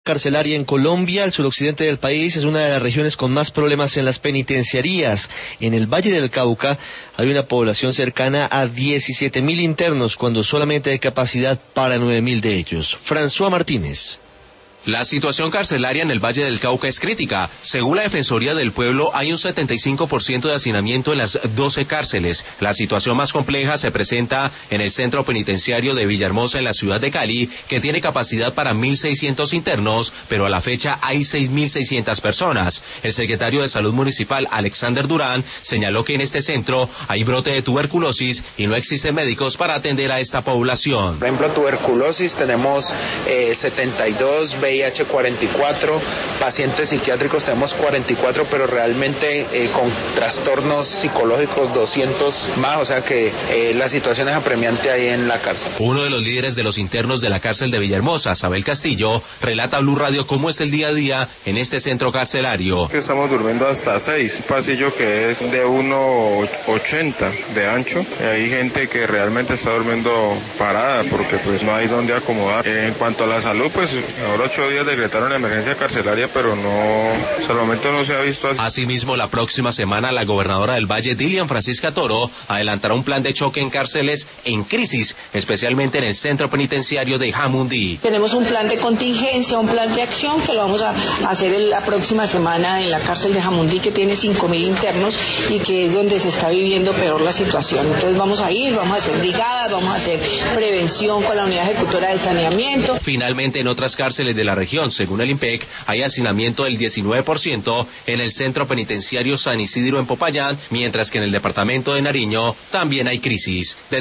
Carcelaria en Colombia, el suroccidente del país, es una de las regiones con más problemas en las penitenciarías. En el Valle del Cauca hay una población cercana a 17.000 internos, cuando solamente hay capacidad para 9.000 de ellos. François Martínez. La situación carcelaria en el Valle del Cauca es crítica. Según la Defensoría del Pueblo, hay un 75% de hacinamiento en las 12 cárceles. La situación más compleja se presenta en el centro penitenciario de Villahermosa, en la ciudad de Cali, que tiene capacidad para 1.600 internos, pero a la fecha hay 6.600 personas. El secretario de Salud Municipal, Alexander Durán, señaló que en este centro hay brote de tuberculosis y no existen médicos para atender a esta población. Por ejemplo, tuberculosis tenemos 72, VIH 44, pacientes psiquiátricos tenemos 44, pero realmente con trastornos psicológicos 200 más, o sea que la situación es apremiante ahí en la cárcel. Uno de los líderes de los internos de la cárcel de Villahermosa, Sabel Castillo, relata a Blue Radio cómo es el día a día en este centro carcelario. Estamos durmiendo hasta 6, un pasillo que es de 1,80 de ancho. Hay gente que realmente está durmiendo parada porque pues no hay donde acomodar. En cuanto a la salud, pues ahora 8 días decretaron emergencia carcelaria, pero hasta el momento no se ha visto así. Asimismo, la próxima semana la gobernadora del Valle, Dilian Francisca Toro, adelantará un plan de choque en cárceles en crisis, especialmente en el centro penitenciario de Jamundí. Tenemos un plan de contingencia, un plan de acción que lo vamos a hacer la próxima semana en la cárcel de Jamundí, que tiene 5.000 internos y que es donde se está viviendo peor la situación. Entonces vamos a ir, vamos a hacer brigadas, vamos a hacer prevención con la unidad ejecutora de saneamiento. Finalmente, en otras cárceles de la región, según el IMPEC, hay hacinamiento del 19% en el centro penitenciario San Isidro en Popayán, mientras que en el departamento de Nariño también hay crisis.